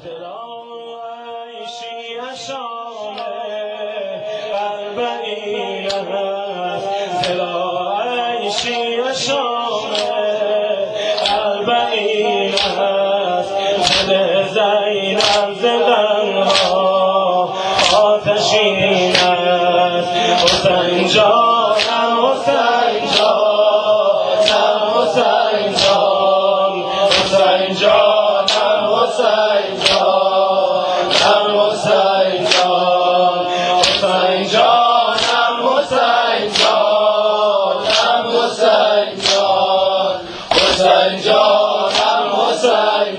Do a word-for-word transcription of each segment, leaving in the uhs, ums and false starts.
دلای شیعه شام اربعین است، دلای شیعه شام اربعین است، دل زینب ز غمها آتشین است. حسین جانم حسین جانم حسین جان، حسین جانم حسین جانم حسین جان، حسین جانم حسین جانم حسین جان، حسین جانم حسین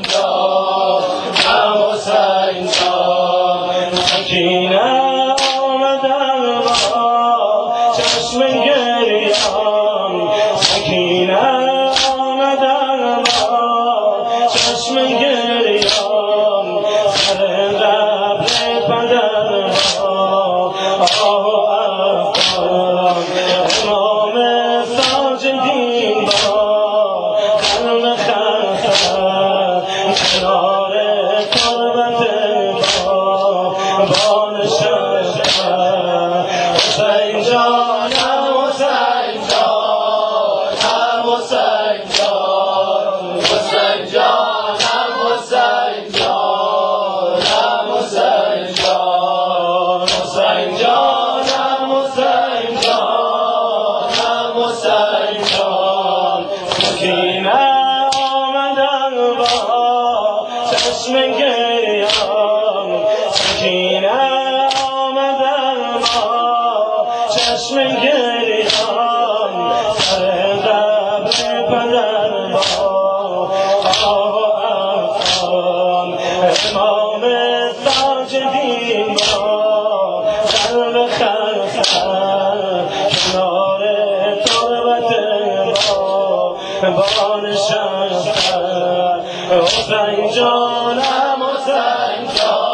جانم حسین جان. سکینه آمدن با چشم گریان، سکینه آمدن با چشم گریان، سر قبر پدر ها آه افغان. امام ساجدین با قلب خطر کنار تربت با بانشست. حسین جانم حسین جانم حسین جان، حسین جانم حسین جانم حسین جان، حسین جانم حسین جانم حسین جان. سکینه آمدن با چشم گریان، سکینه آمدن با چشم گریان، سر قبر پدر با آه افغان. امام ساجدین با قلب خطر کنار تربت با بانشست. حسین جانم حسین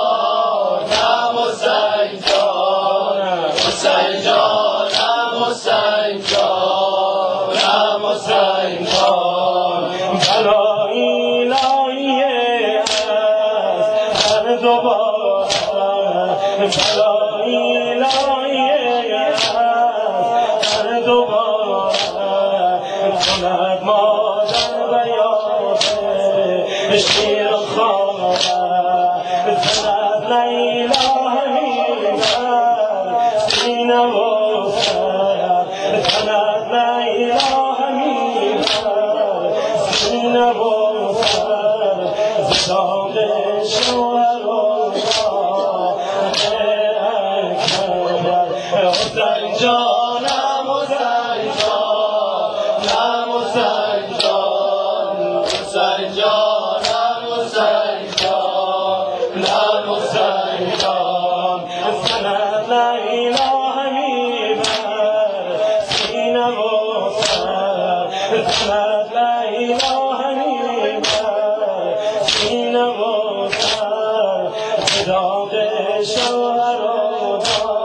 جانم حسین جان، حسین جانم حسین جانم حسین جان. بلایی لایه است هر دوباره، بلایی لایه است هر دوباره، کند مادر بیاده شیر خانه، زند لیلا همین بر سینه و سر، زند لیلا همین بر سینه و سر، زداغ شوهر و اکبر. حسین جانم حسین جانم حسین جان، حسین جانم حسین جانم حسین جان. زند لیلا همی بر سینه و سر، زند لیلا همی بر سینه و سر، زداغ شوهر و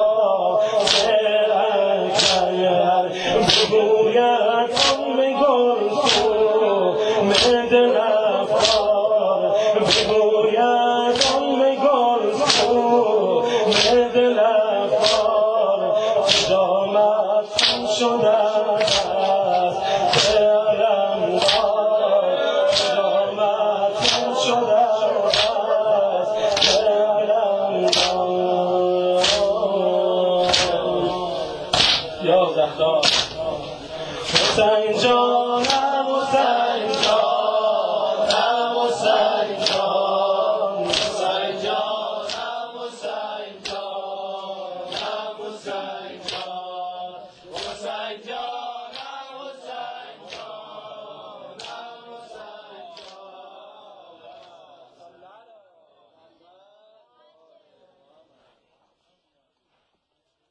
اکبر. بگوید ام گلسوم دل افغان، بگوید ام گلسوم دل افغان، قدامت خم شده است به علمدار، قدامت خم شده است به علمدار. یا زهرا حسین جانم حسین جانم حسین جان، حسین جانم حسین جانم حسین جان، حسین جان.